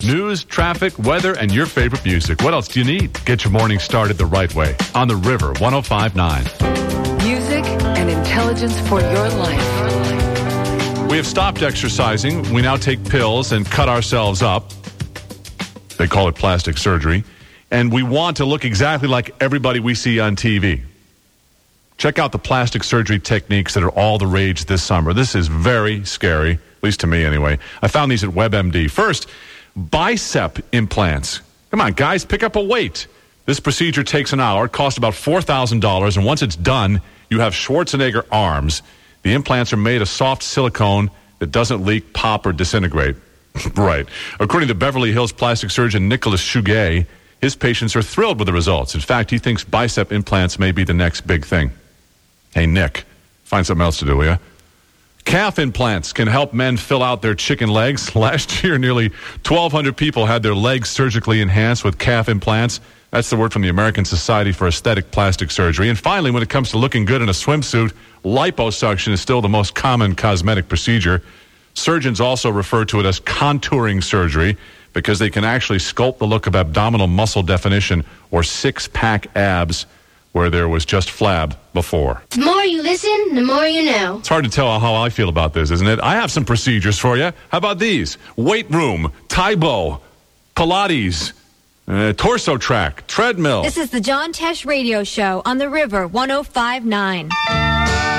News, traffic, weather, and your favorite music. What else do you need? Get your morning started the right way. On the River 105.9. Music and intelligence for your life. We have stopped exercising. We now take pills and cut ourselves up. They call it plastic surgery. And we want to look exactly like everybody we see on TV. Check out the plastic surgery techniques that are all the rage this summer. This is very scary, at least to me anyway. I found these at WebMD. First, bicep implants. Come on, guys, pick up a weight. This procedure takes an hour. It costs about $4,000. And once it's done, you have Schwarzenegger arms. The implants are made of soft silicone that doesn't leak, pop, or disintegrate. Right. According to Beverly Hills plastic surgeon Nicholas Shuguet, his patients are thrilled with the results. In fact, he thinks bicep implants may be the next big thing. Hey, Nick, find something else to do, will you? Calf implants can help men fill out their chicken legs. Last year, nearly 1,200 people had their legs surgically enhanced with calf implants. That's the word from the American Society for Aesthetic Plastic Surgery. And finally, when it comes to looking good in a swimsuit, liposuction is still the most common cosmetic procedure. Surgeons also refer to it as contouring surgery because they can actually sculpt the look of abdominal muscle definition or six-pack abs where there was just flab before. The more you listen, the more you know. It's hard to tell how I feel about this, isn't it? I have some procedures for you. How about these? Weight room, Taibo, Pilates, torso track, treadmill. This is the John Tesh Radio Show on the River 105.9.